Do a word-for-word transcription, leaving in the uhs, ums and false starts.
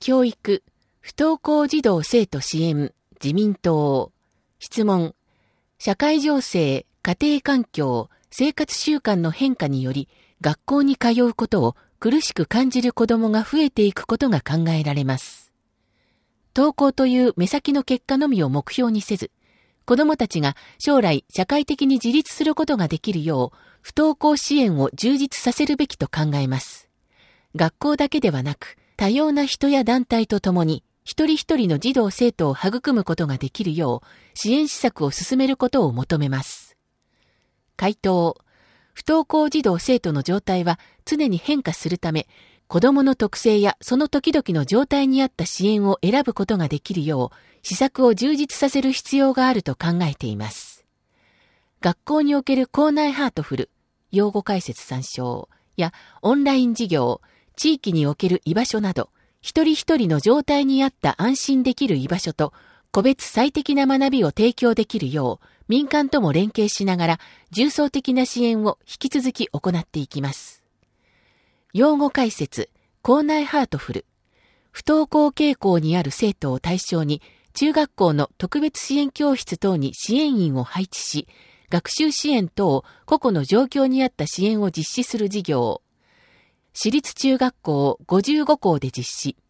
教育、不登校児童生徒支援、自民党。質問。社会情勢、家庭環境、生活習慣の変化により、学校に通うことを苦しく感じる子どもが増えていくことが考えられます。登校という目先の結果のみを目標にせず、子どもたちが将来社会的に自立することができるよう、不登校支援を充実させるべきと考えます。学校だけではなく、多様な人や団体とともに、一人一人の児童生徒を育むことができるよう、支援施策を進めることを求めます。回答。不登校児童生徒の状態は常に変化するため、子どもの特性やその時々の状態に合った支援を選ぶことができるよう、施策を充実させる必要があると考えています。学校における校内ハートフル、用語解説参照やオンライン授業、地域における居場所など、一人一人の状態に合った安心できる居場所と、個別最適な学びを提供できるよう、民間とも連携しながら、重層的な支援を引き続き行っていきます。用語解説、校内ハートフル。不登校傾向にある生徒を対象に、中学校の特別支援教室等に支援員を配置し、学習支援等個々の状況に合った支援を実施する事業。私立中学校ごじゅうご校で実施。